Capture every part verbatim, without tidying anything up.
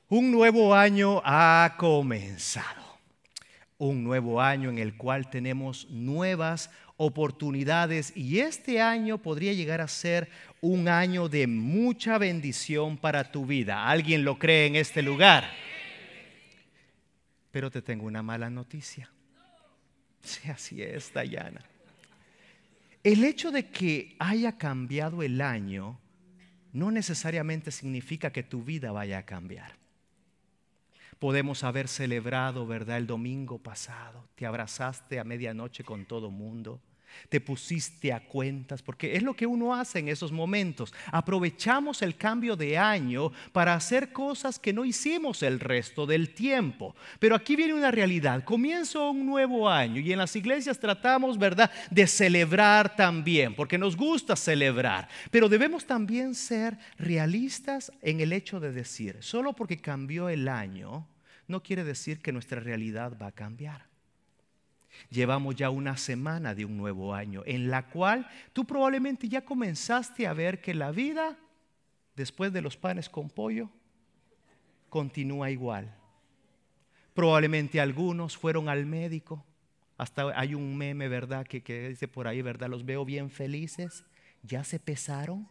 Un nuevo año ha comenzado. Un nuevo año en el cual tenemos nuevas oportunidades y este año podría llegar a ser un año de mucha bendición para tu vida. ¿Alguien lo cree en este lugar? Pero te tengo una mala noticia. Sí, así es, Dayana. El hecho de que haya cambiado el año no necesariamente significa que tu vida vaya a cambiar. Podemos haber celebrado, ¿verdad? El domingo pasado, te abrazaste a medianoche con todo mundo, te pusiste a cuentas, porque es lo que uno hace en esos momentos. Aprovechamos el cambio de año para hacer cosas que no hicimos el resto del tiempo. Pero aquí viene una realidad. Comienza un nuevo año y en las iglesias tratamos, ¿verdad?, de celebrar también, porque nos gusta celebrar. Pero debemos también ser realistas en el hecho de decir, solo porque cambió el año, no quiere decir que nuestra realidad va a cambiar. Llevamos ya una semana de un nuevo año en la cual tú probablemente ya comenzaste a ver que la vida después de los panes con pollo continúa igual. Probablemente algunos fueron al médico. Hasta hay un meme, ¿verdad?, que, que dice por ahí, ¿verdad? Los veo bien felices. ¿Ya se pesaron?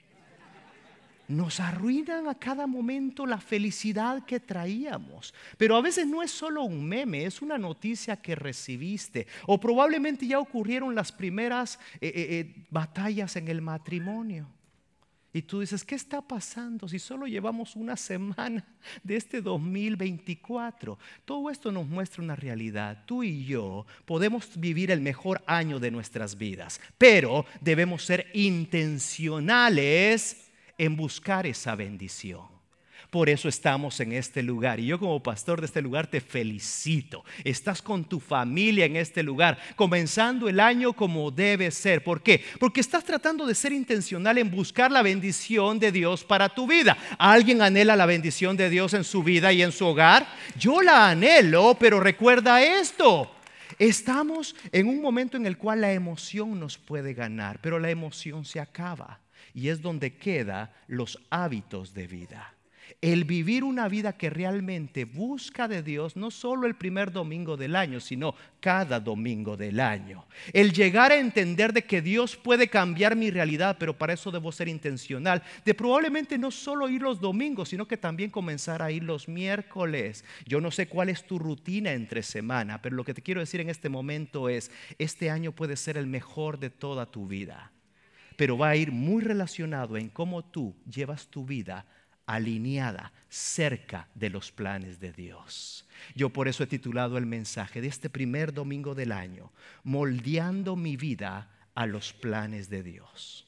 Nos arruinan a cada momento la felicidad que traíamos. Pero a veces no es solo un meme, es una noticia que recibiste. O probablemente ya ocurrieron las primeras eh, eh, batallas en el matrimonio. Y tú dices, ¿qué está pasando si solo llevamos una semana de este dos mil veinticuatro? Todo esto nos muestra una realidad. Tú y yo podemos vivir el mejor año de nuestras vidas, pero debemos ser intencionales en buscar esa bendición. Por eso estamos en este lugar y yo como pastor de este lugar te felicito. Estás con tu familia en este lugar, comenzando el año como debe ser. ¿Por qué? Porque estás tratando de ser intencional en buscar la bendición de Dios para tu vida. ¿Alguien anhela la bendición de Dios en su vida y en su hogar? Yo la anhelo, pero recuerda esto. Estamos en un momento en el cual la emoción nos puede ganar, pero la emoción se acaba. Y es donde quedan los hábitos de vida. El vivir una vida que realmente busca de Dios, no solo el primer domingo del año, sino cada domingo del año. El llegar a entender de que Dios puede cambiar mi realidad, pero para eso debo ser intencional. De probablemente no solo ir los domingos, sino que también comenzar a ir los miércoles. Yo no sé cuál es tu rutina entre semana, pero lo que te quiero decir en este momento es, este año puede ser el mejor de toda tu vida. Pero va a ir muy relacionado en cómo tú llevas tu vida alineada cerca de los planes de Dios. Yo por eso he titulado el mensaje de este primer domingo del año, moldeando mi vida a los planes de Dios.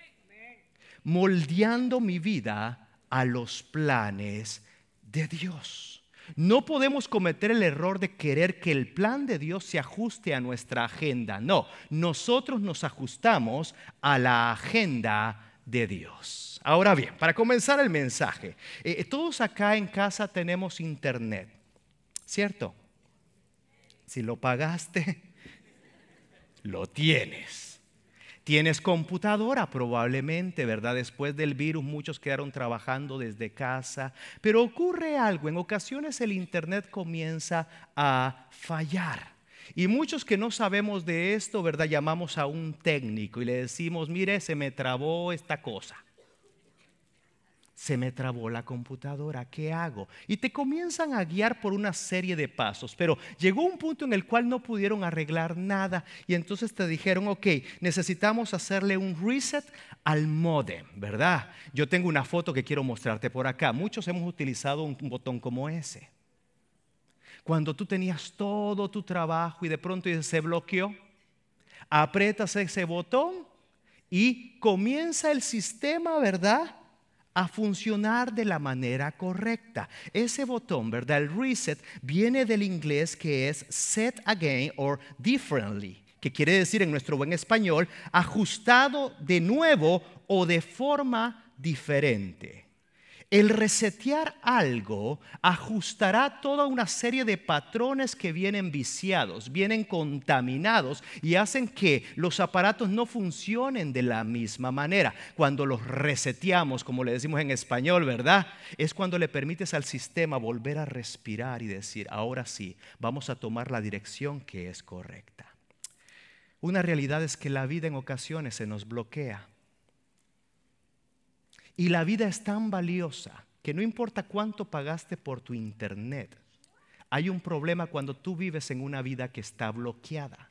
Moldeando mi vida a los planes de Dios. No podemos cometer el error de querer que el plan de Dios se ajuste a nuestra agenda. No, nosotros nos ajustamos a la agenda de Dios. Ahora bien, para comenzar el mensaje, eh, todos acá en casa tenemos internet, ¿cierto? Si lo pagaste, lo tienes. Tienes computadora probablemente, ¿verdad? Después del virus muchos quedaron trabajando desde casa. Pero ocurre algo, en ocasiones el internet comienza a fallar. Y muchos que no sabemos de esto, ¿verdad? Llamamos a un técnico y le decimos, mire, se me trabó esta cosa. Se me trabó la computadora, ¿qué hago? Y te comienzan a guiar por una serie de pasos, pero llegó un punto en el cual no pudieron arreglar nada y entonces te dijeron, ok, necesitamos hacerle un reset al módem, ¿verdad? Yo tengo una foto que quiero mostrarte por acá. Muchos hemos utilizado un botón como ese. Cuando tú tenías todo tu trabajo y de pronto se bloqueó, aprietas ese botón y comienza el sistema, ¿verdad?, a funcionar de la manera correcta. Ese botón, ¿verdad?, el reset, viene del inglés que es set again or differently, que quiere decir en nuestro buen español, ajustado de nuevo o de forma diferente. El resetear algo ajustará toda una serie de patrones que vienen viciados, vienen contaminados y hacen que los aparatos no funcionen de la misma manera. Cuando los reseteamos, como le decimos en español, ¿verdad? Es cuando le permites al sistema volver a respirar y decir, ahora sí, vamos a tomar la dirección que es correcta. Una realidad es que la vida en ocasiones se nos bloquea. Y la vida es tan valiosa que no importa cuánto pagaste por tu internet, hay un problema cuando tú vives en una vida que está bloqueada.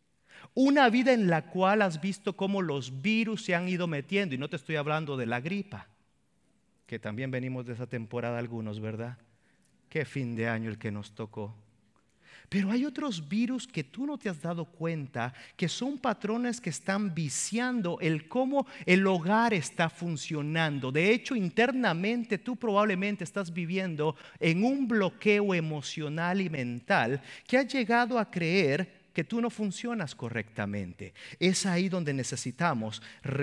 Una vida en la cual has visto cómo los virus se han ido metiendo, y no te estoy hablando de la gripa, que también venimos de esa temporada algunos, ¿verdad? Qué fin de año el que nos tocó. Pero hay otros virus que tú no te has dado cuenta, que son patrones que están viciando el cómo el hogar está funcionando. De hecho, internamente tú probablemente estás viviendo en un bloqueo emocional y mental que has llegado a creer que tú no funcionas correctamente. Es ahí donde necesitamos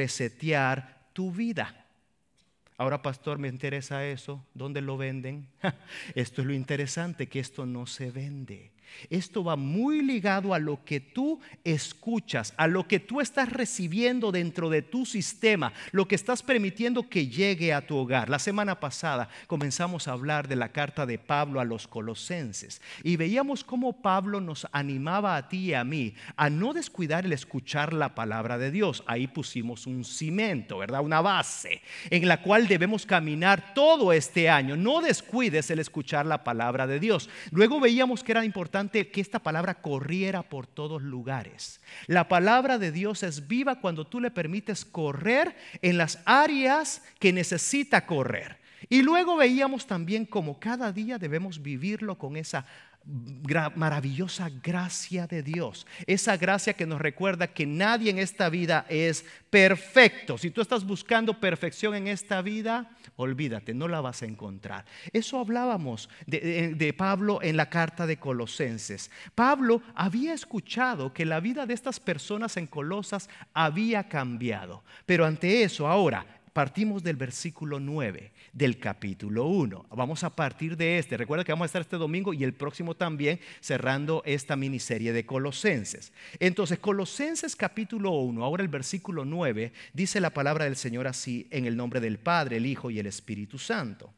resetear tu vida. Ahora, pastor, me interesa eso. ¿Dónde lo venden? Esto es lo interesante, que esto no se vende. Esto va muy ligado a lo que tú escuchas, a lo que tú estás recibiendo dentro de tu sistema, lo que estás permitiendo que llegue a tu hogar. La semana pasada comenzamos a hablar de la carta de Pablo a los Colosenses y veíamos cómo Pablo nos animaba a ti y a mí a no descuidar el escuchar la palabra de Dios. Ahí pusimos un cimiento, ¿verdad? Una base en la cual debemos caminar todo este año. No descuides el escuchar la palabra de Dios. Luego veíamos que era importante que esta palabra corriera por todos lugares. La palabra de Dios es viva cuando tú le permites correr en las áreas que necesita correr. Y luego veíamos también cómo cada día debemos vivirlo con esa gra- maravillosa gracia de Dios. Esa gracia que nos recuerda que nadie en esta vida es perfecto. Si tú estás buscando perfección en esta vida, olvídate, no la vas a encontrar. Eso hablábamos de, de, de Pablo en la carta de Colosenses. Pablo había escuchado que la vida de estas personas en Colosas había cambiado. Pero ante eso, ahora partimos del versículo nueve del capítulo uno. Vamos a partir de este. Recuerda que vamos a estar este domingo y el próximo también cerrando esta miniserie de Colosenses. Entonces, Colosenses capítulo uno, ahora el versículo nueve, dice la palabra del Señor así: en el nombre del Padre, el Hijo y el Espíritu Santo.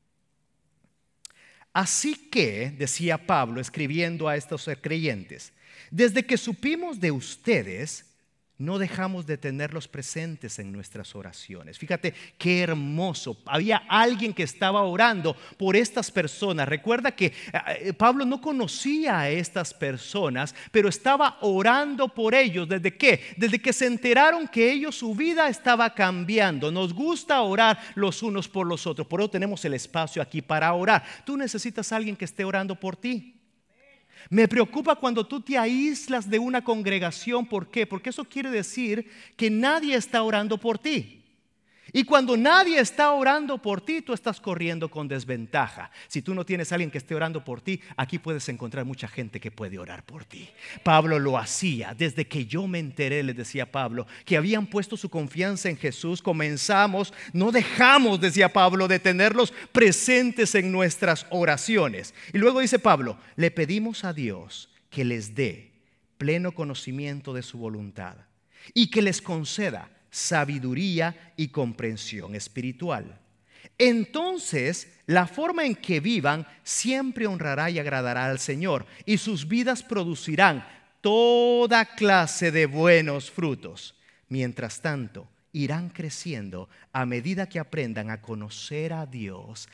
Así que, decía Pablo escribiendo a estos creyentes, desde que supimos de ustedes, no dejamos de tenerlos presentes en nuestras oraciones. Fíjate qué hermoso. Había alguien que estaba orando por estas personas. Recuerda que eh, Pablo no conocía a estas personas, pero estaba orando por ellos. ¿Desde qué? Desde que se enteraron que ellos, su vida estaba cambiando. Nos gusta orar los unos por los otros. Por eso tenemos el espacio aquí para orar. Tú necesitas a alguien que esté orando por ti. Me preocupa cuando tú te aíslas de una congregación. ¿Por qué? Porque eso quiere decir que nadie está orando por ti. Y cuando nadie está orando por ti, tú estás corriendo con desventaja. Si tú no tienes a alguien que esté orando por ti, aquí puedes encontrar mucha gente que puede orar por ti. Pablo lo hacía. Desde que yo me enteré, les decía Pablo, que habían puesto su confianza en Jesús, comenzamos, no dejamos, decía Pablo, de tenerlos presentes en nuestras oraciones. Y luego dice Pablo, le pedimos a Dios que les dé pleno conocimiento de su voluntad y que les conceda sabiduría y comprensión espiritual. Entonces, la forma en que vivan siempre honrará y agradará al Señor, y sus vidas producirán toda clase de buenos frutos. Mientras tanto, irán creciendo a medida que aprendan a conocer a Dios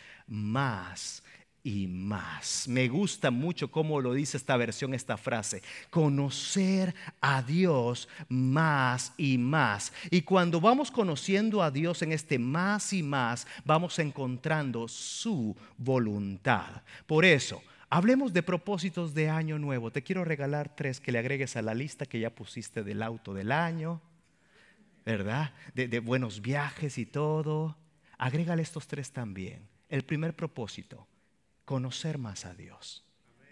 más y más. Me gusta mucho cómo lo dice esta versión, esta frase: conocer a Dios más y más. Y cuando vamos conociendo a Dios en este más y más, vamos encontrando su voluntad. Por eso, hablemos de propósitos de año nuevo. Te quiero regalar tres que le agregues a la lista que ya pusiste del auto del año, ¿verdad? De, de buenos viajes y todo. Agrégale estos tres también. El primer propósito: conocer más a Dios.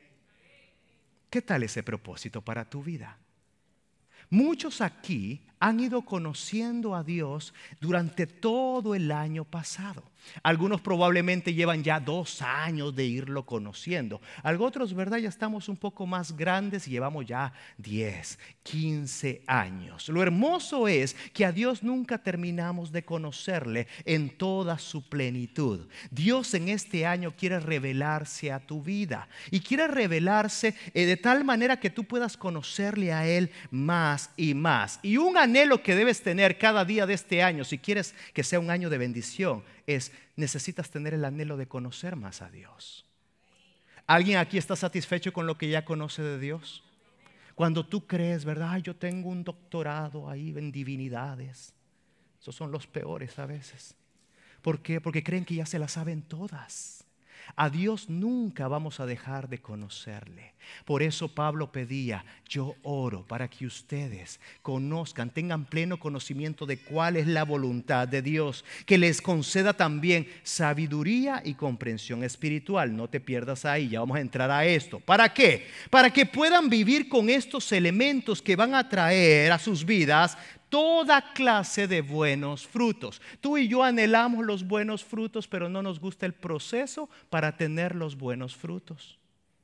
¿Qué tal ese propósito para tu vida? Muchos aquí han ido conociendo a Dios durante todo el año pasado. Algunos probablemente llevan ya dos años de irlo conociendo. Algunos otros, ¿verdad? Ya estamos un poco más grandes y llevamos ya diez, quince años. Lo hermoso es que a Dios nunca terminamos de conocerle en toda su plenitud. Dios en este año quiere revelarse a tu vida y quiere revelarse de tal manera que tú puedas conocerle a Él más y más. Y un anhelo que debes tener cada día de este año, si quieres que sea un año de bendición, es: necesitas tener el anhelo de conocer más a Dios. ¿Alguien aquí está satisfecho con lo que ya conoce de Dios? Cuando tú crees, ¿verdad? Ay, yo tengo un doctorado ahí en divinidades. Esos son los peores a veces. ¿Por qué? Porque creen que ya se las saben todas. A Dios nunca vamos a dejar de conocerle. Por eso Pablo pedía: yo oro para que ustedes conozcan, tengan pleno conocimiento de cuál es la voluntad de Dios, que les conceda también sabiduría y comprensión espiritual. No te pierdas ahí, ya vamos a entrar a esto. ¿Para qué? Para que puedan vivir con estos elementos que van a traer a sus vidas toda clase de buenos frutos. Tú y yo anhelamos los buenos frutos, pero no nos gusta el proceso para tener los buenos frutos.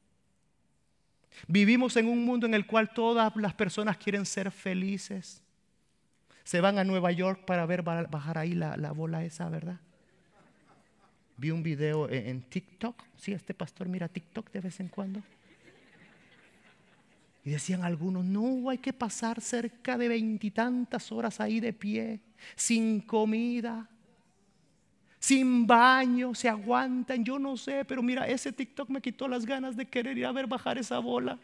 Vivimos en un mundo en el cual todas las personas quieren ser felices. Se van a Nueva York para ver bajar ahí la, la bola esa, ¿verdad? Vi un video en, en TikTok. Sí, este pastor mira TikTok de vez en cuando. Y decían algunos: no, hay que pasar cerca de veintitantas horas ahí de pie, sin comida, sin baño, se aguantan. Yo no sé, pero mira, ese TikTok me quitó las ganas de querer ir a ver bajar esa bola.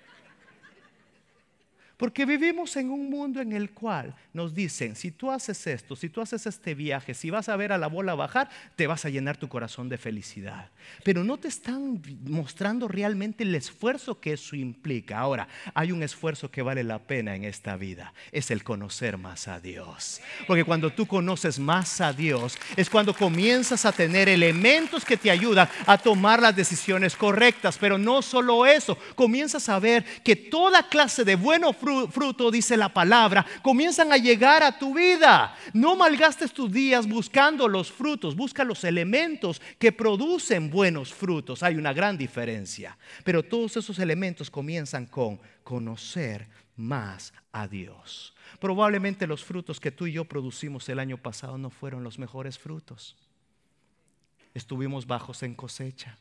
Porque vivimos en un mundo en el cual nos dicen: si tú haces esto, si tú haces este viaje, si vas a ver a la bola bajar, te vas a llenar tu corazón de felicidad. Pero no te están mostrando realmente el esfuerzo que eso implica. Ahora, hay un esfuerzo que vale la pena en esta vida: es el conocer más a Dios. Porque cuando tú conoces más a Dios, es cuando comienzas a tener elementos que te ayudan a tomar las decisiones correctas. Pero no solo eso, comienzas a ver que toda clase de buenos frutos, fruto, dice la palabra, comienzan a llegar a tu vida. No malgastes tus días buscando los frutos, busca los elementos que producen buenos frutos. Hay una gran diferencia, pero todos esos elementos comienzan con conocer más a Dios. Probablemente los frutos que tú y yo producimos el año pasado no fueron los mejores frutos. Estuvimos bajos en cosecha.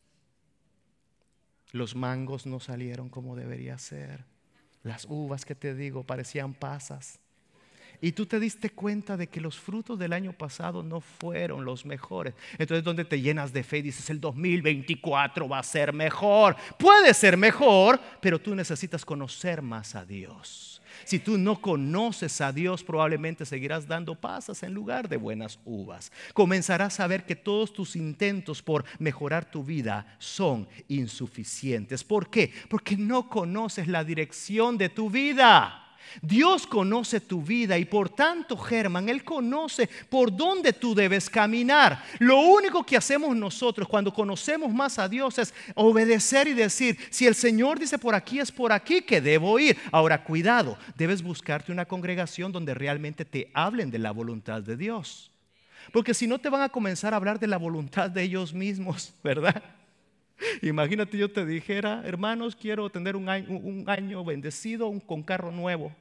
Los mangos no salieron como debería ser. Las uvas, que te digo, parecían pasas. Y tú te diste cuenta de que los frutos del año pasado no fueron los mejores. Entonces, donde te llenas de fe y dices: el dos mil veinticuatro va a ser mejor. Puede ser mejor, pero tú necesitas conocer más a Dios. Si tú no conoces a Dios, probablemente seguirás dando pasas en lugar de buenas uvas. Comenzarás a ver que todos tus intentos por mejorar tu vida son insuficientes. ¿Por qué? Porque no conoces la dirección de tu vida. Dios conoce tu vida y por tanto, Germán, Él conoce por dónde tú debes caminar. Lo único que hacemos nosotros cuando conocemos más a Dios es obedecer y decir: si el Señor dice por aquí, es por aquí que debo ir. Ahora, cuidado, debes buscarte una congregación donde realmente te hablen de la voluntad de Dios. Porque si no, te van a comenzar a hablar de la voluntad de ellos mismos, ¿verdad? Imagínate, yo te dijera: hermanos, quiero tener un año, un año bendecido un, con carro nuevo.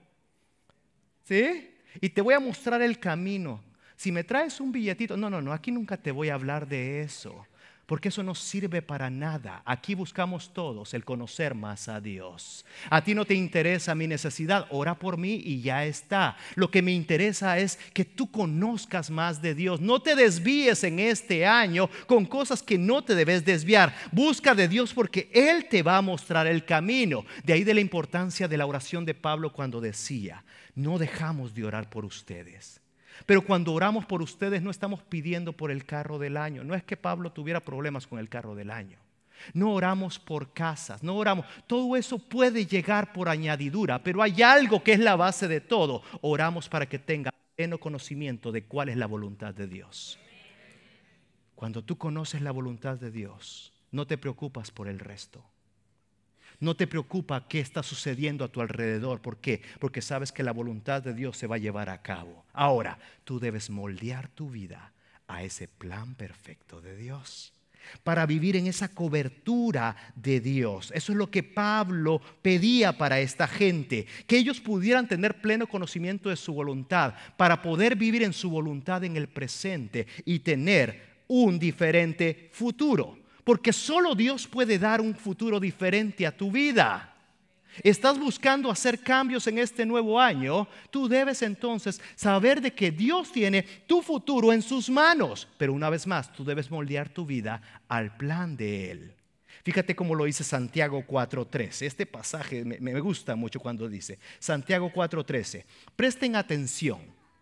¿Sí? Y te voy a mostrar el camino. Si me traes un billetito, no, no, no, aquí nunca te voy a hablar de eso, porque eso no sirve para nada. Aquí buscamos todos el conocer más a Dios. A ti no te interesa mi necesidad, ora por mí y ya está. Lo que me interesa es que tú conozcas más de Dios. No te desvíes en este año con cosas que no te debes desviar. Busca de Dios porque Él te va a mostrar el camino. De ahí de la importancia de la oración de Pablo cuando decía: no dejamos de orar por ustedes. Pero cuando oramos por ustedes no estamos pidiendo por el carro del año. No es que Pablo tuviera problemas con el carro del año. No oramos por casas, no oramos. Todo eso puede llegar por añadidura, pero hay algo que es la base de todo. Oramos para que tenga pleno conocimiento de cuál es la voluntad de Dios. Cuando tú conoces la voluntad de Dios, no te preocupas por el resto. No te preocupa qué está sucediendo a tu alrededor. ¿Por qué? Porque sabes que la voluntad de Dios se va a llevar a cabo. Ahora, tú debes moldear tu vida a ese plan perfecto de Dios, para vivir en esa cobertura de Dios. Eso es lo que Pablo pedía para esta gente, que ellos pudieran tener pleno conocimiento de su voluntad, para poder vivir en su voluntad en el presente y tener un diferente futuro, porque solo Dios puede dar un futuro diferente a tu vida. ¿Estás buscando hacer cambios en este nuevo año? Tú debes entonces saber de que Dios tiene tu futuro en sus manos. Pero una vez más, tú debes moldear tu vida al plan de Él. Fíjate cómo lo dice Santiago cuatro trece. Este pasaje me, me gusta mucho cuando dice Santiago cuatro trece. Presten atención.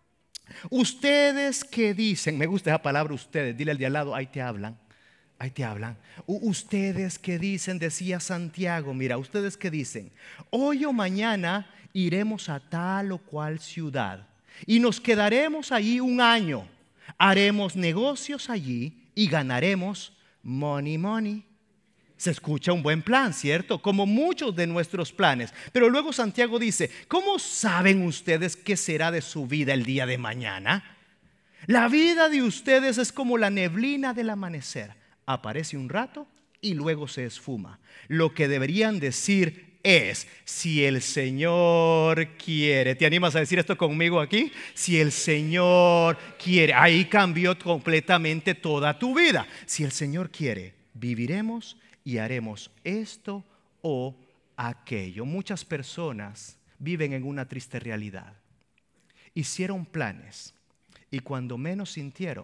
Ustedes que dicen, me gusta esa palabra ustedes, dile al de al lado, ahí te hablan. Ahí te hablan. U- ustedes que dicen, decía Santiago, mira, ustedes que dicen, hoy o mañana iremos a tal o cual ciudad y nos quedaremos allí un año, haremos negocios allí y ganaremos money, money. Se escucha un buen plan, ¿cierto? Como muchos de nuestros planes. Pero luego Santiago dice, ¿cómo saben ustedes qué será de su vida el día de mañana? La vida de ustedes es como la neblina del amanecer. Aparece un rato y luego se esfuma. Lo que deberían decir es, si el Señor quiere. ¿Te animas a decir esto conmigo aquí? Si el Señor quiere. Ahí cambió completamente toda tu vida. Si el Señor quiere, viviremos y haremos esto o aquello. Muchas personas viven en una triste realidad. Hicieron planes y cuando menos sintieron,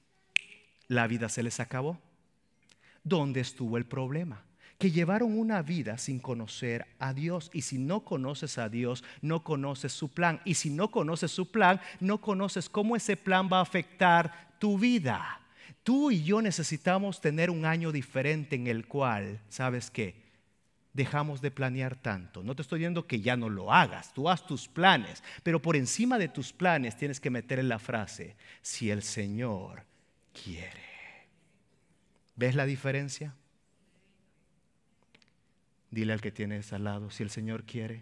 la vida se les acabó. ¿Dónde estuvo el problema? Que llevaron una vida sin conocer a Dios. Y si no conoces a Dios, no conoces su plan. Y si no conoces su plan, no conoces cómo ese plan va a afectar tu vida. Tú y yo necesitamos tener un año diferente en el cual, ¿sabes qué? Dejamos de planear tanto. No te estoy diciendo que ya no lo hagas. Tú haz tus planes. Pero por encima de tus planes tienes que meter en la frase, si el Señor quiere. ¿Ves la diferencia? Dile al que tienes al lado, si el Señor quiere,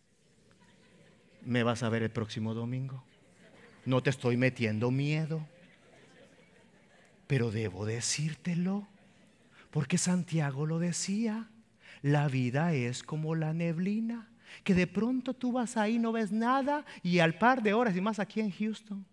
me vas a ver el próximo domingo. No te estoy metiendo miedo, pero debo decírtelo, porque Santiago lo decía. La vida es como la neblina, que de pronto tú vas ahí, no ves nada, y al par de horas, y más aquí en Houston,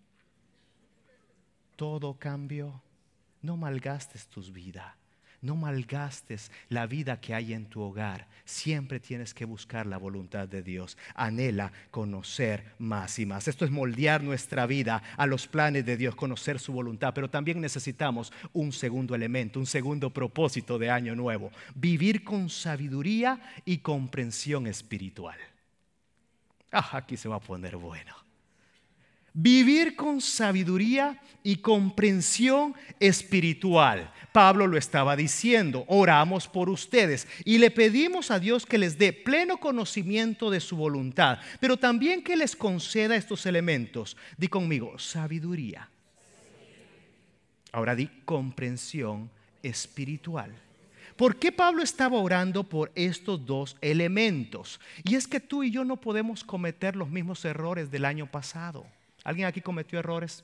todo cambió. No malgastes tus vidas. No malgastes la vida que hay en tu hogar. Siempre tienes que buscar la voluntad de Dios. Anhela conocer más y más. Esto es moldear nuestra vida a los planes de Dios, conocer su voluntad. Pero también necesitamos un segundo elemento, un segundo propósito de año nuevo. Vivir con sabiduría y comprensión espiritual. Ah, aquí se va a poner bueno. Vivir con sabiduría y comprensión espiritual. Pablo lo estaba diciendo, oramos por ustedes y le pedimos a Dios que les dé pleno conocimiento de su voluntad, pero también que les conceda estos elementos. Di conmigo, sabiduría. Ahora di comprensión espiritual. ¿Por qué Pablo estaba orando por estos dos elementos? Y es que tú y yo no podemos cometer los mismos errores del año pasado. ¿Alguien aquí cometió errores?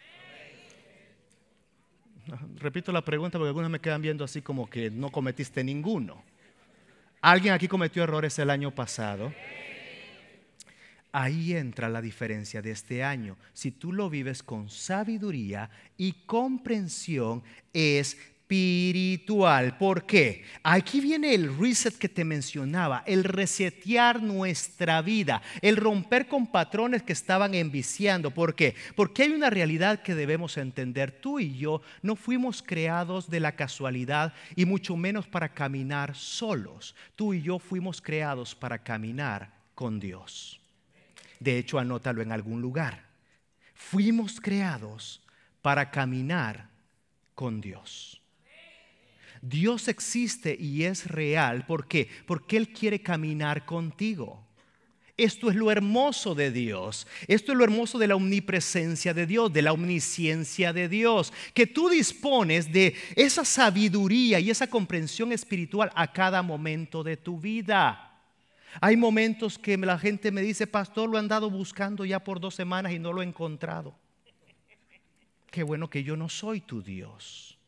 Repito la pregunta porque algunos me quedan viendo así como que no cometiste ninguno. ¿Alguien aquí cometió errores el año pasado? Ahí entra la diferencia de este año. Si tú lo vives con sabiduría y comprensión, es espiritual. ¿Por qué? Aquí viene el reset que te mencionaba, el resetear nuestra vida, el romper con patrones que estaban enviciando. ¿Por qué? Porque hay una realidad que debemos entender. Tú y yo no fuimos creados de la casualidad y mucho menos para caminar solos. Tú y yo fuimos creados para caminar con Dios. De hecho, anótalo en algún lugar. Fuimos creados para caminar con Dios. Dios existe y es real. ¿Por qué? Porque Él quiere caminar contigo. Esto es lo hermoso de Dios. Esto es lo hermoso de la omnipresencia de Dios, de la omnisciencia de Dios. Que tú dispones de esa sabiduría y esa comprensión espiritual a cada momento de tu vida. Hay momentos que la gente me dice, pastor, lo he andado buscando ya por dos semanas y no lo he encontrado. qué bueno que yo no soy tu Dios.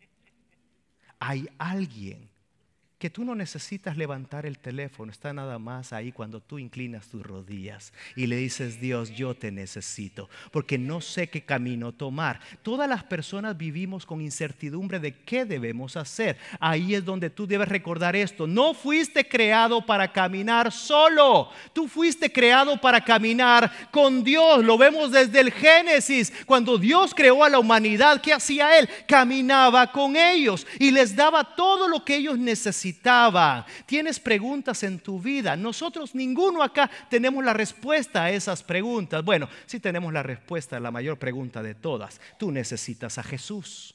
Hay alguien que tú no necesitas levantar el teléfono, está nada más ahí cuando tú inclinas tus rodillas y le dices: Dios, yo te necesito, porque no sé qué camino tomar. Todas las personas vivimos con incertidumbre de qué debemos hacer. Ahí es donde tú debes recordar esto: no fuiste creado para caminar solo, tú fuiste creado para caminar con Dios. Lo vemos desde el Génesis, cuando Dios creó a la humanidad. ¿Qué hacía Él? Caminaba con ellos y les daba todo lo que ellos necesitaban. Tienes preguntas en tu vida. Nosotros ninguno acá tenemos la respuesta a esas preguntas. Bueno, sí tenemos la respuesta a la mayor pregunta de todas. Tú necesitas a Jesús.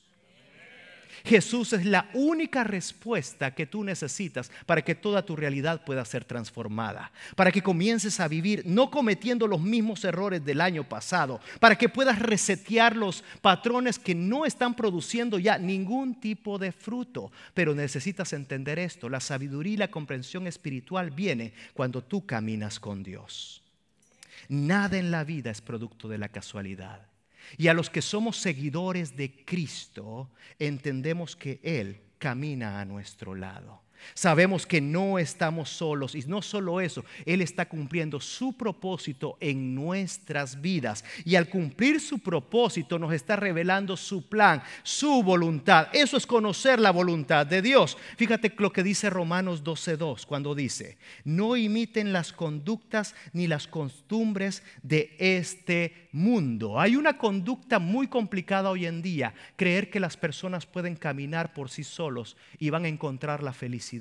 Jesús es la única respuesta que tú necesitas para que toda tu realidad pueda ser transformada, para que comiences a vivir no cometiendo los mismos errores del año pasado, para que puedas resetear los patrones que no están produciendo ya ningún tipo de fruto. Pero necesitas entender esto: la sabiduría y la comprensión espiritual viene cuando tú caminas con Dios. Nada en la vida es producto de la casualidad. Y a los que somos seguidores de Cristo, entendemos que Él camina a nuestro lado. Sabemos que no estamos solos, y no solo eso, Él está cumpliendo su propósito en nuestras vidas, y al cumplir su propósito nos está revelando su plan, su voluntad. Eso es conocer la voluntad de Dios. Fíjate lo que dice Romanos doce dos, cuando dice: no imiten las conductas ni las costumbres de este mundo. Hay una conducta muy complicada hoy en día: creer que las personas pueden caminar por sí solos y van a encontrar la felicidad.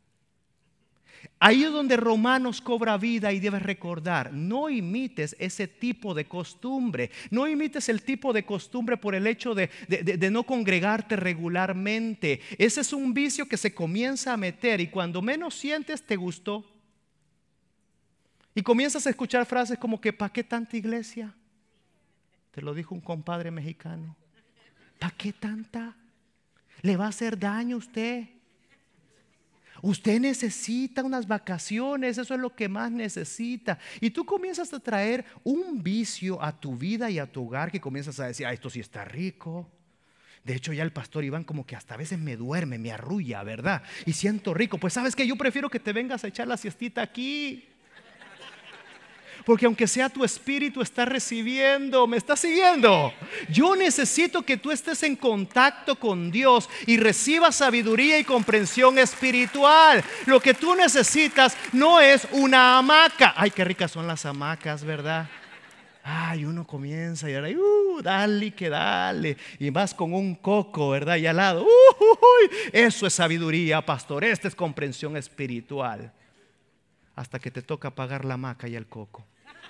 Ahí es donde Romanos cobra vida, y debes recordar: no imites ese tipo de costumbre. No imites el tipo de costumbre por el hecho de, de, de, de no congregarte regularmente. Ese es un vicio que se comienza a meter, y cuando menos sientes, te gustó. Y comienzas a escuchar frases como que: ¿para qué tanta iglesia? Te lo dijo un compadre mexicano. ¿Para qué tanta? ¿Le va a hacer daño a usted? Usted necesita unas vacaciones, eso es lo que más necesita. Y tú comienzas a traer un vicio a tu vida y a tu hogar, que comienzas a decir: ah, esto sí está rico. De hecho, ya el pastor Iván como que hasta a veces me duerme, me arrulla, ¿verdad? Y siento rico. Pues sabes que yo prefiero que te vengas a echar la siestita aquí, porque aunque sea tu espíritu está recibiendo. ¿Me está siguiendo? Yo necesito que tú estés en contacto con Dios y recibas sabiduría y comprensión espiritual. Lo que tú necesitas no es una hamaca. Ay, qué ricas son las hamacas, ¿verdad? Ay, uno comienza y ahora, uh, dale que dale, y vas con un coco, ¿verdad? Y al lado, uh, uh, uh, eso es sabiduría, pastor. Esta es comprensión espiritual. Hasta que te toca pagar la hamaca y el coco.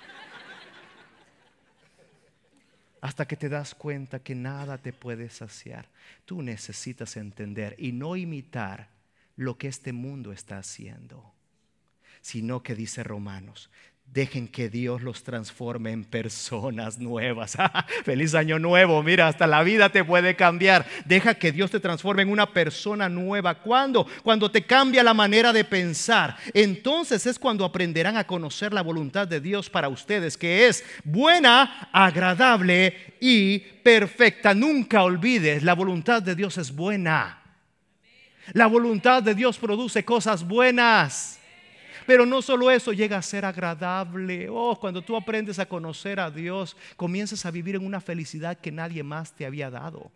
Hasta que te das cuenta que nada te puede saciar. Tú necesitas entender y no imitar lo que este mundo está haciendo, sino que dice Romanos: dejen que Dios los transforme en personas nuevas. Feliz año nuevo. Mira, hasta la vida te puede cambiar. Deja que Dios te transforme en una persona nueva. ¿Cuándo? Cuando te cambia la manera de pensar. Entonces es cuando aprenderán a conocer la voluntad de Dios para ustedes, que es buena, agradable y perfecta. Nunca olvides, la voluntad de Dios es buena. La voluntad de Dios produce cosas buenas. Pero no solo eso, llega a ser agradable. Oh, cuando tú aprendes a conocer a Dios, comienzas a vivir en una felicidad que nadie más te había dado.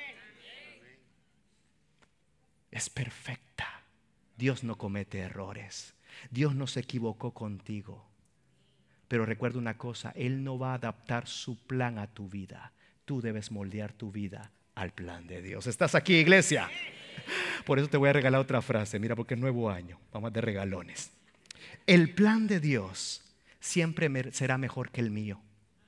Es perfecta. Dios no comete errores. Dios no se equivocó contigo. Pero recuerda una cosa: Él no va a adaptar su plan a tu vida. Tú debes moldear tu vida al plan de Dios. ¿Estás aquí, iglesia? Por eso te voy a regalar otra frase. Mira, porque es nuevo año. Vamos de regalones. El plan de Dios siempre será mejor que el mío.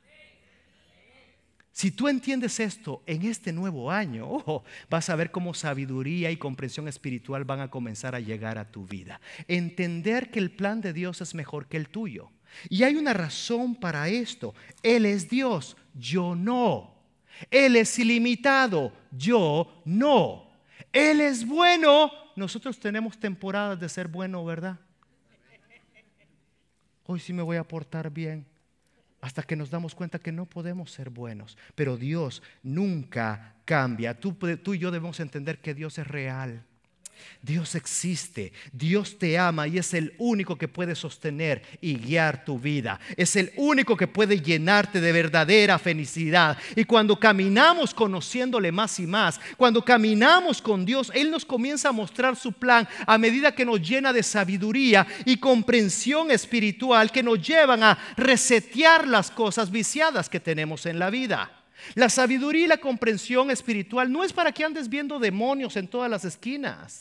Si tú entiendes esto en este nuevo año, oh, vas a ver cómo sabiduría y comprensión espiritual van a comenzar a llegar a tu vida. Entender que el plan de Dios es mejor que el tuyo. Y hay una razón para esto. Él es Dios, yo no. Él es ilimitado, yo no. Él es bueno. Nosotros tenemos temporadas de ser bueno, ¿verdad? Hoy sí me voy a portar bien. hasta que nos damos cuenta que no podemos ser buenos. Pero Dios nunca cambia. Tú, tú y yo debemos entender que Dios es real. Dios existe, Dios te ama y es el único que puede sostener y guiar tu vida. Es el único que puede llenarte de verdadera felicidad. Y cuando caminamos conociéndole más y más, cuando caminamos con Dios, Él nos comienza a mostrar su plan a medida que nos llena de sabiduría y comprensión espiritual que nos llevan a resetear las cosas viciadas que tenemos en la vida. La sabiduría y la comprensión espiritual no es para que andes viendo demonios en todas las esquinas.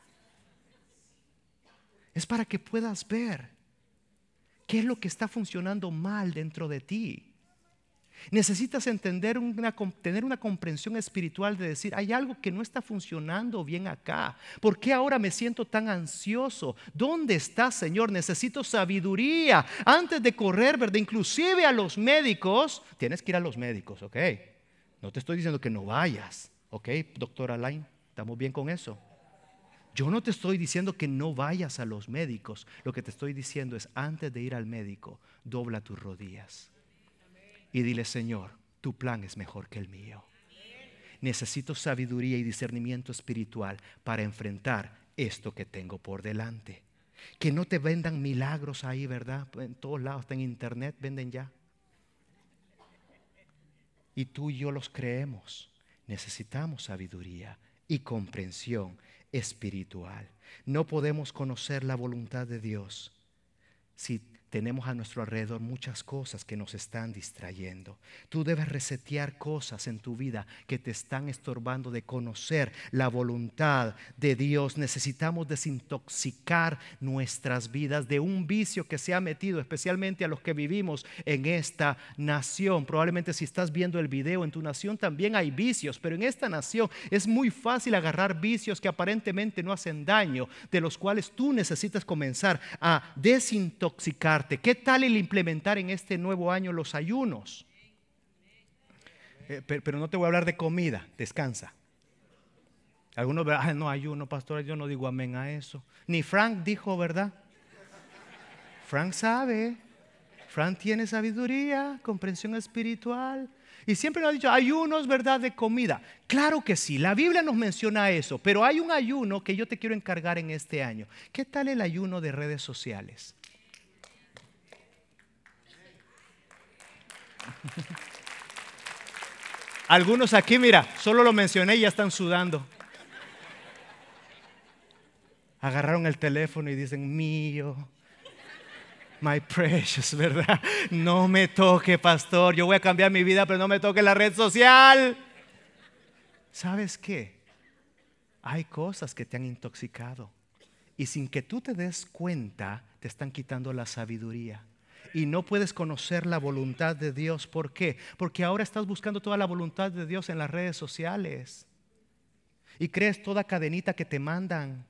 Es para que puedas ver qué es lo que está funcionando mal dentro de ti. Necesitas entender una, tener una comprensión espiritual de decir, hay algo que no está funcionando bien acá. ¿Por qué ahora me siento tan ansioso? ¿Dónde está, Señor? Necesito sabiduría antes de correr, ¿verdad? Inclusive a los médicos. Tienes que ir a los médicos, ¿ok? No te estoy diciendo que no vayas, ¿ok, doctora Alain? ¿Estamos bien con eso? Yo no te estoy diciendo que no vayas a los médicos. Lo que te estoy diciendo es, antes de ir al médico, dobla tus rodillas y dile, Señor, tu plan es mejor que el mío. Necesito sabiduría y discernimiento espiritual para enfrentar esto que tengo por delante. Que no te vendan milagros ahí, ¿verdad? En todos lados, hasta en internet venden ya. Y tú y yo los creemos. Necesitamos sabiduría y comprensión espiritual. No podemos conocer la voluntad de Dios si tenemos a nuestro alrededor muchas cosas que nos están distrayendo. Tú debes resetear cosas en tu vida que te están estorbando de conocer la voluntad de Dios. Necesitamos desintoxicar nuestras vidas de un vicio que se ha metido, especialmente a los que vivimos en esta nación. Probablemente si estás viendo el video, en tu nación también hay vicios, pero en esta nación es muy fácil agarrar vicios que aparentemente no hacen daño, de los cuales tú necesitas comenzar a desintoxicarte. ¿Qué tal el implementar en este nuevo año los ayunos? Eh, pero, pero no te voy a hablar de comida, descansa. Algunos verán, ah, no ayuno, pastor, yo no digo amén a eso. Ni Frank dijo, ¿verdad? Frank sabe, Frank tiene sabiduría, comprensión espiritual. Y siempre nos ha dicho, ayunos, ¿verdad?, de comida. Claro que sí, la Biblia nos menciona eso, pero hay un ayuno que yo te quiero encargar en este año. ¿Qué tal el ayuno de redes sociales? Algunos aquí, mira, solo lo mencioné y ya están sudando. Agarraron el teléfono y dicen, mío, my precious, ¿verdad? No me toque, pastor, yo voy a cambiar mi vida, pero no me toque la red social. ¿Sabes qué? Hay cosas que te han intoxicado y sin que tú te des cuenta, te están quitando la sabiduría. Y no puedes conocer la voluntad de Dios. ¿Por qué? Porque ahora estás buscando toda la voluntad de Dios en las redes sociales y crees toda cadenita que te mandan.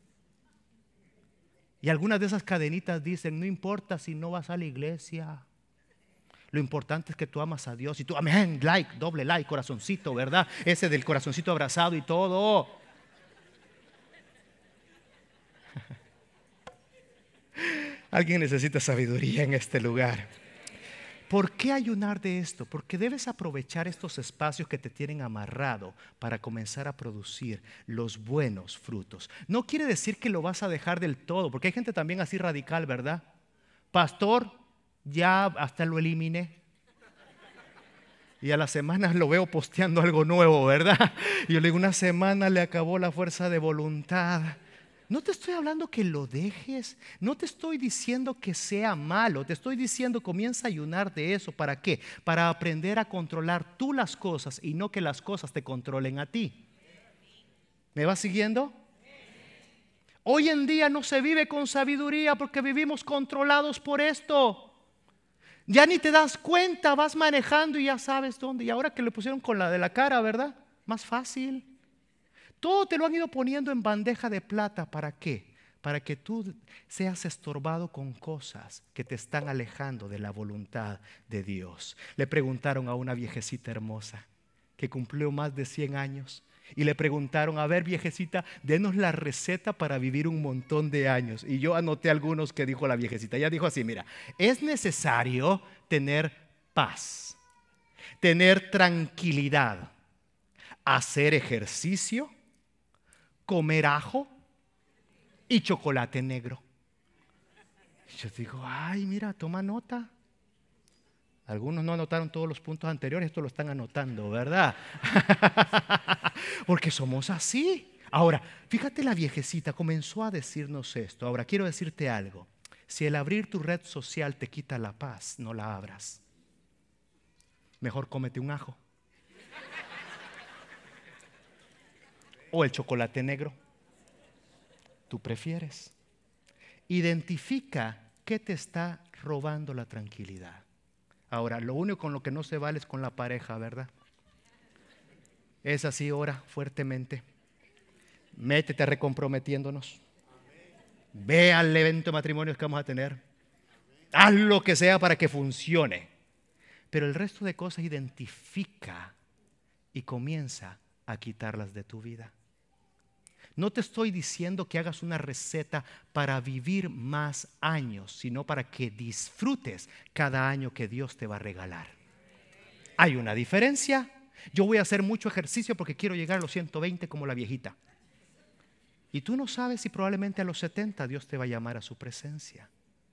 Y algunas de esas cadenitas dicen, no importa si no vas a la iglesia, lo importante es que tú amas a Dios. Y tú, amén, like, doble like, corazoncito, ¿verdad? Ese del corazoncito abrazado y todo. Alguien necesita sabiduría en este lugar. ¿Por qué ayunar de esto? Porque debes aprovechar estos espacios que te tienen amarrado para comenzar a producir los buenos frutos. No quiere decir que lo vas a dejar del todo, porque hay gente también así radical, ¿verdad? Pastor, ya hasta lo eliminé. Y a las semanas lo veo posteando algo nuevo, ¿verdad? Y yo le digo, una semana le acabó la fuerza de voluntad. No te estoy hablando que lo dejes, no te estoy diciendo que sea malo, te estoy diciendo comienza a ayunar de eso. ¿Para qué? Para aprender a controlar tú las cosas y no que las cosas te controlen a ti. ¿Me vas siguiendo? Hoy en día no se vive con sabiduría porque vivimos controlados por esto. Ya ni te das cuenta, vas manejando y ya sabes dónde. Y ahora que le pusieron con la de la cara, ¿verdad? Más fácil. Todo te lo han ido poniendo en bandeja de plata. ¿Para qué? Para que tú seas estorbado con cosas que te están alejando de la voluntad de Dios. Le preguntaron a una viejecita hermosa que cumplió más de cien años Y le preguntaron, a ver, viejecita, denos la receta para vivir un montón de años. Y yo anoté algunos que dijo la viejecita. Ella dijo así, mira, es necesario tener paz, tener tranquilidad, hacer ejercicio, comer ajo y chocolate negro. Y yo digo, ay, mira, toma nota. Algunos no anotaron todos los puntos anteriores, esto lo están anotando, ¿verdad? Porque somos así. Ahora, fíjate, la viejecita comenzó a decirnos esto. Ahora, quiero decirte algo. Si el abrir tu red social te quita la paz, no la abras. Mejor cómete un ajo. O el chocolate negro. Tú prefieres. Identifica qué te está robando la tranquilidad. Ahora, lo único con lo que no se vale es con la pareja, ¿verdad? Es así, ora fuertemente. Métete recomprometiéndonos. Ve al evento de matrimonios que vamos a tener. Haz lo que sea para que funcione. Pero el resto de cosas identifica y comienza a quitarlas de tu vida. No te estoy diciendo que hagas una receta para vivir más años, sino para que disfrutes cada año que Dios te va a regalar. Hay una diferencia. Yo voy a hacer mucho ejercicio porque quiero llegar a los ciento veinte como la viejita. Y tú no sabes si probablemente a los setenta Dios te va a llamar a su presencia.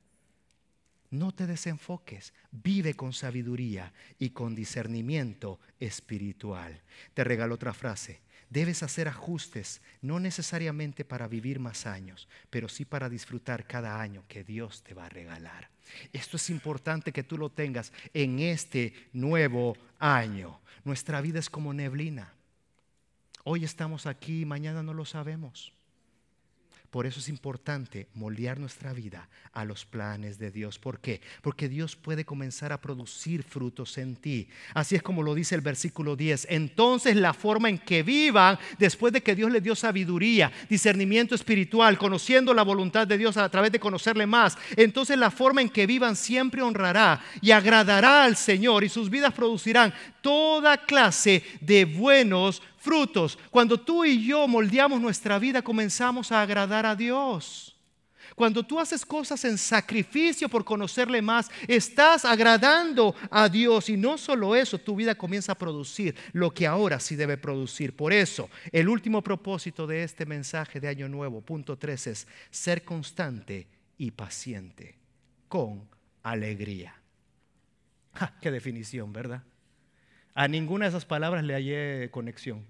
No te desenfoques, vive con sabiduría y con discernimiento espiritual. Te regalo otra frase. Debes hacer ajustes, no necesariamente para vivir más años, pero sí para disfrutar cada año que Dios te va a regalar. Esto es importante que tú lo tengas en este nuevo año. Nuestra vida es como neblina. Hoy estamos aquí, mañana no lo sabemos. Por eso es importante moldear nuestra vida a los planes de Dios. ¿Por qué? Porque Dios puede comenzar a producir frutos en ti. Así es como lo dice el versículo diez. Entonces la forma en que vivan, después de que Dios les dio sabiduría, discernimiento espiritual, conociendo la voluntad de Dios a través de conocerle más, entonces la forma en que vivan siempre honrará y agradará al Señor, y sus vidas producirán toda clase de buenos frutos. Cuando tú y yo moldeamos nuestra vida, comenzamos a agradar a Dios. Cuando tú haces cosas en sacrificio por conocerle más, estás agradando a Dios. Y no solo eso, tu vida comienza a producir lo que ahora sí debe producir. Por eso, el último propósito de este mensaje de Año Nuevo, punto tres, es ser constante y paciente con alegría. ¡Ja! ¡Qué definición!, ¿verdad? A ninguna de esas palabras le hallé conexión.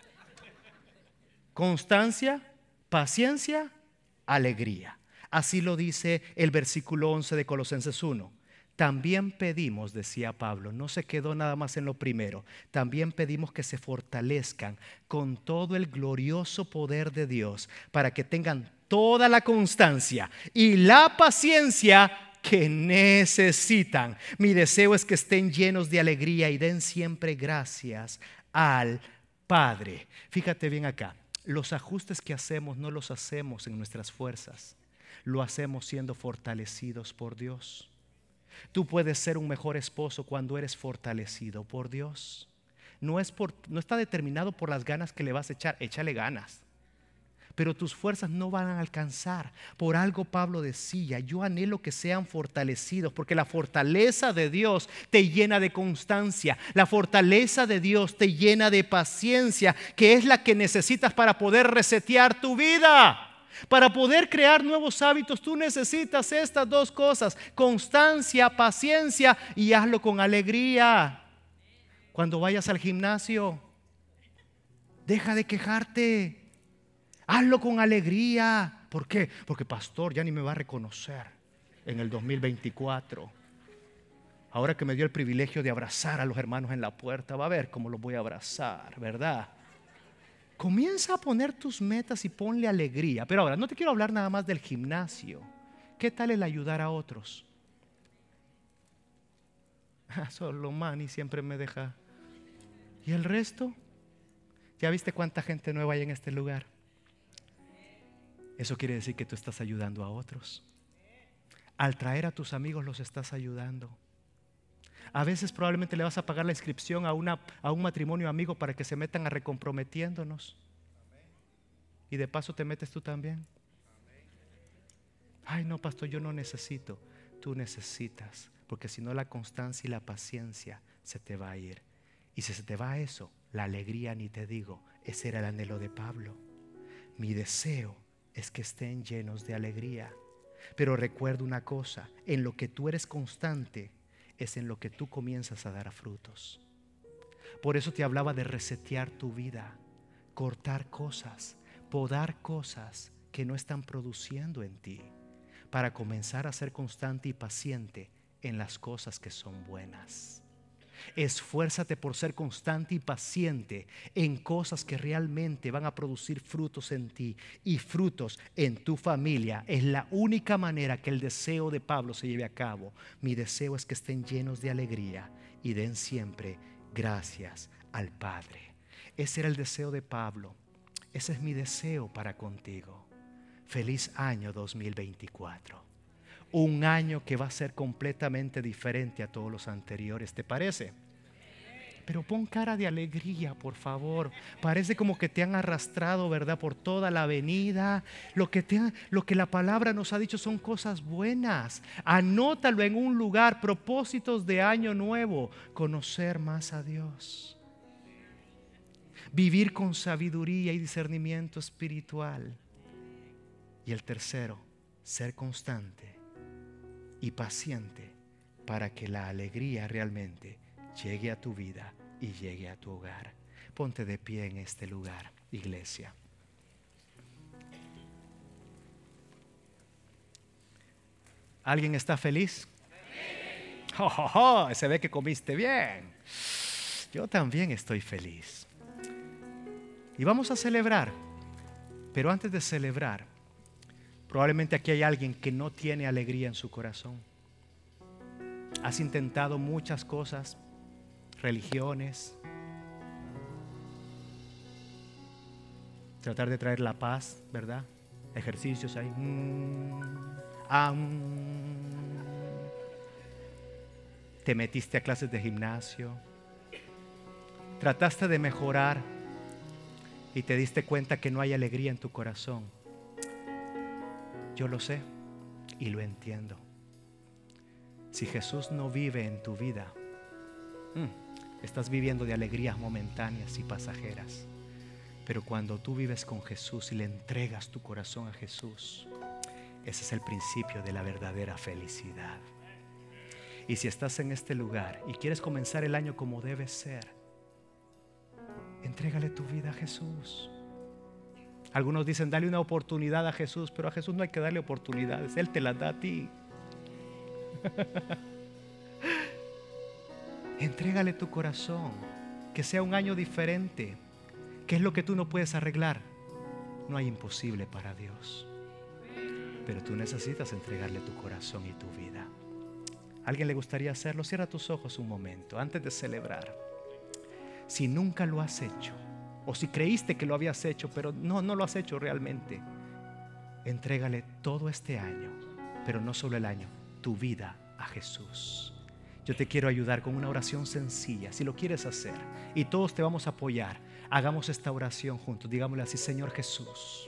Constancia, paciencia, alegría. Así lo dice el versículo once de Colosenses uno. También pedimos, decía Pablo, no se quedó nada más en lo primero, también pedimos que se fortalezcan con todo el glorioso poder de Dios para que tengan toda la constancia y la paciencia que necesitan. Mi deseo es que estén llenos de alegría y den siempre gracias al Padre. Fíjate bien acá, los ajustes que hacemos no los hacemos en nuestras fuerzas, lo hacemos siendo fortalecidos por Dios. Tú puedes ser un mejor esposo cuando eres fortalecido por Dios. No es por, no está determinado por las ganas que le vas a echar, échale ganas. Pero tus fuerzas no van a alcanzar. Por algo Pablo decía, yo anhelo que sean fortalecidos, porque la fortaleza de Dios te llena de constancia. La fortaleza de Dios te llena de paciencia, que es la que necesitas para poder resetear tu vida. Para poder crear nuevos hábitos, tú necesitas estas dos cosas: constancia, paciencia, y hazlo con alegría. Cuando vayas al gimnasio, deja de quejarte. Hazlo con alegría. ¿Por qué? Porque pastor ya ni me va a reconocer en el dos mil veinticuatro. Ahora que me dio el privilegio de abrazar a los hermanos en la puerta, va a ver cómo los voy a abrazar, ¿verdad? Comienza a poner tus metas y ponle alegría. Pero ahora, no te quiero hablar nada más del gimnasio. ¿Qué tal el ayudar a otros? Solo Manny siempre me deja. ¿Y el resto? ¿Ya viste cuánta gente nueva hay en este lugar? Eso quiere decir que tú estás ayudando a otros. Al traer a tus amigos los estás ayudando. A veces probablemente le vas a pagar la inscripción a, una, a un matrimonio amigo para que se metan a recomprometiéndonos. Y de paso te metes tú también. Ay, no, pastor, yo no necesito. Tú necesitas, porque si no la constancia y la paciencia se te va a ir. Y si se te va eso, la alegría ni te digo. Ese era el anhelo de Pablo. Mi deseo es que estén llenos de alegría. Pero recuerda una cosa, en lo que tú eres constante es en lo que tú comienzas a dar frutos. Por eso te hablaba de resetear tu vida, cortar cosas, podar cosas que no están produciendo en ti, para comenzar a ser constante y paciente en las cosas que son buenas. Esfuérzate por ser constante y paciente en cosas que realmente van a producir frutos en ti y frutos en tu familia. Es la única manera que el deseo de Pablo se lleve a cabo. Mi deseo es que estén llenos de alegría y den siempre gracias al Padre. Ese era el deseo de Pablo. Ese es mi deseo para contigo. Feliz año dos mil veinticuatro. Un año que va a ser completamente diferente a todos los anteriores, ¿te parece? Pero pon cara de alegría, por favor. Parece como que te han arrastrado, ¿verdad? Por toda la avenida. Lo que, te ha, lo que la palabra nos ha dicho son cosas buenas. Anótalo en un lugar. Propósitos de año nuevo. Conocer más a Dios. Vivir con sabiduría y discernimiento espiritual. Y el tercero, ser constante y paciente para que la alegría realmente llegue a tu vida y llegue a tu hogar. Ponte de pie en este lugar, iglesia. ¿Alguien está feliz? Oh, oh, oh, se ve que comiste bien. Yo también estoy feliz. Y vamos a celebrar. Pero antes de celebrar, probablemente aquí hay alguien que no tiene alegría en su corazón. Has intentado muchas cosas, religiones, tratar de traer la paz, ¿verdad? Ejercicios ahí. Mm, ah, mm. Te metiste a clases de gimnasio. Trataste de mejorar y te diste cuenta que no hay alegría en tu corazón. Yo lo sé y lo entiendo. Si Jesús no vive en tu vida, mm, estás viviendo de alegrías momentáneas y pasajeras. Pero cuando tú vives con Jesús y le entregas tu corazón a Jesús, ese es el principio de la verdadera felicidad. Y si estás en este lugar y quieres comenzar el año como debe ser, entrégale tu vida a Jesús. Algunos dicen dale una oportunidad a Jesús, pero a Jesús no hay que darle oportunidades, Él te las da a ti. Entrégale tu corazón, que sea un año diferente. ¿Qué es lo que tú no puedes arreglar? No hay imposible para Dios, pero tú necesitas entregarle tu corazón y tu vida. ¿A alguien le gustaría hacerlo? Cierra tus ojos un momento antes de celebrar. Si nunca lo has hecho, o si creíste que lo habías hecho, pero no, no lo has hecho realmente, entrégale todo este año, pero no solo el año, tu vida a Jesús. Yo te quiero ayudar con una oración sencilla, si lo quieres hacer, y todos te vamos a apoyar. Hagamos esta oración juntos. Digámosle así: Señor Jesús,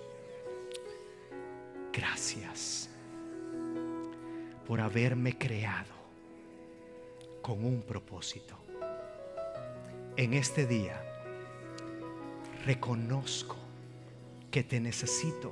gracias por haberme creado con un propósito. En este día reconozco que te necesito.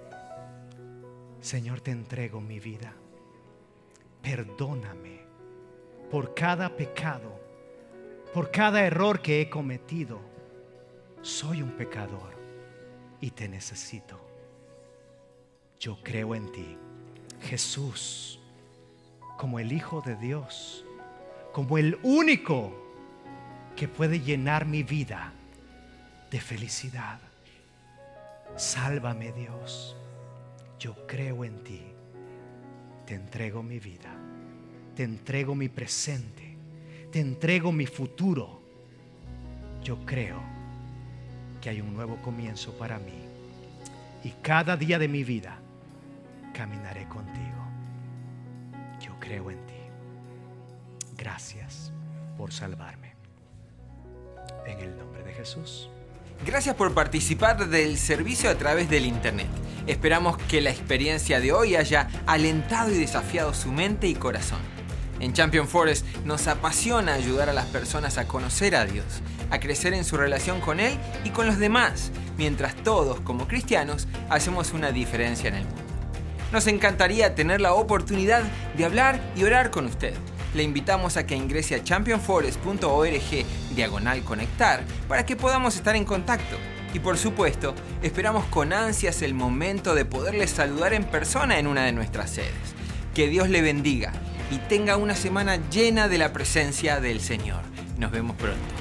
Señor, te entrego mi vida. Perdóname por cada pecado, por cada error que he cometido. Soy un pecador y te necesito. Yo creo en ti, Jesús, como el Hijo de Dios, como el único que puede llenar mi vida de felicidad. Sálvame, Dios. Yo creo en ti. Te entrego mi vida. Te entrego mi presente. Te entrego mi futuro. Yo creo que hay un nuevo comienzo para mí. Y cada día de mi vida caminaré contigo. Yo creo en ti. gracias por salvarme. En el nombre de Jesús. Gracias por participar del servicio a través del internet. Esperamos que la experiencia de hoy haya alentado y desafiado su mente y corazón. En Champion Forest nos apasiona ayudar a las personas a conocer a Dios, a crecer en su relación con Él y con los demás, mientras todos, como cristianos, hacemos una diferencia en el mundo. Nos encantaría tener la oportunidad de hablar y orar con usted. Le invitamos a que ingrese a champion forest punto org diagonal conectar para que podamos estar en contacto. Y por supuesto, esperamos con ansias el momento de poderles saludar en persona en una de nuestras sedes. Que Dios le bendiga y tenga una semana llena de la presencia del Señor. Nos vemos pronto.